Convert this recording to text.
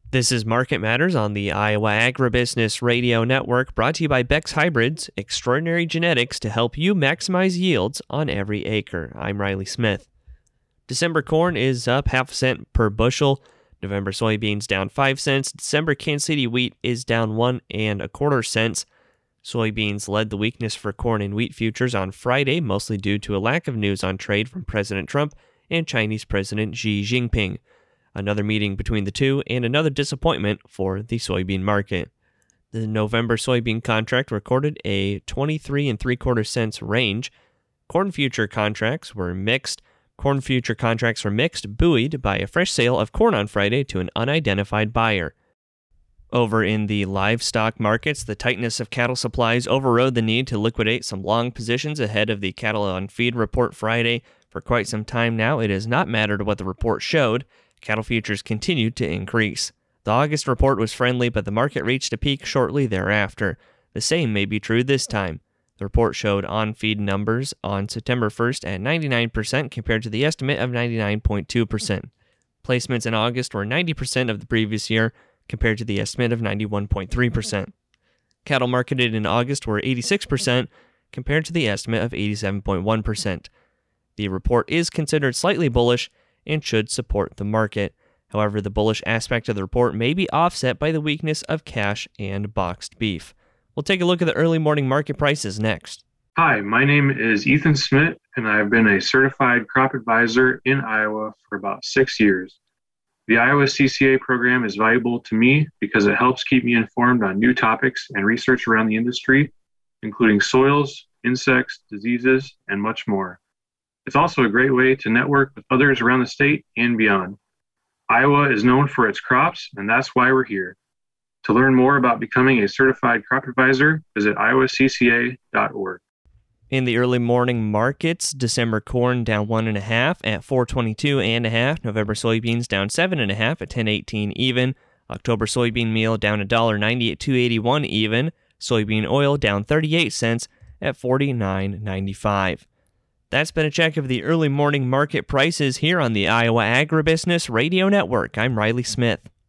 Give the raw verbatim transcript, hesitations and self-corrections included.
This is Market Matters on the Iowa Agribusiness Radio Network, brought to you by Beck's Hybrids, extraordinary genetics to help you maximize yields on every acre. I'm Riley Smith. December corn is up half a cent per bushel. November soybeans down five cents. December Kansas City wheat is down one and a quarter cents. Soybeans led the weakness for corn and wheat futures on Friday, mostly due to a lack of news on trade from President Trump and Chinese President Xi Jinping. Another meeting between the two, and another disappointment for the soybean market. The November soybean contract recorded a twenty-three and three quarter cents range. Corn future contracts were mixed. Corn future contracts were mixed, buoyed by a fresh sale of corn on Friday to an unidentified buyer. Over in the livestock markets, the tightness of cattle supplies overrode the need to liquidate some long positions ahead of the cattle on feed report Friday. For quite some time now, it has not mattered what the report showed. Cattle futures continued to increase. The August report was friendly, but the market reached a peak shortly thereafter. The same may be true this time. The report showed on-feed numbers on September first at ninety-nine percent compared to the estimate of ninety-nine point two percent. Placements in August were ninety percent of the previous year compared to the estimate of ninety-one point three percent. Cattle marketed in August were eighty-six percent compared to the estimate of eighty-seven point one percent. The report is considered slightly bullish and should support the market. However, the bullish aspect of the report may be offset by the weakness of cash and boxed beef. We'll take a look at the early morning market prices next. Hi, my name is Ethan Smith, and I've been a certified crop advisor in Iowa for about six years. The Iowa C C A program is valuable to me because it helps keep me informed on new topics and research around the industry, including soils, insects, diseases, and much more. It's also a great way to network with others around the state and beyond. Iowa is known for its crops, and that's why we're here. To learn more about becoming a certified crop advisor, visit iowa c c a dot org. In the early morning markets, December corn down one and a half at four twenty-two and a half. November soybeans down seven and a half at ten eighteen even. October soybean meal down one dollar ninety at two eighty-one even. Soybean oil down thirty-eight cents at forty-nine ninety-five. That's been a check of the early morning market prices here on the Iowa Agribusiness Radio Network. I'm Riley Smith.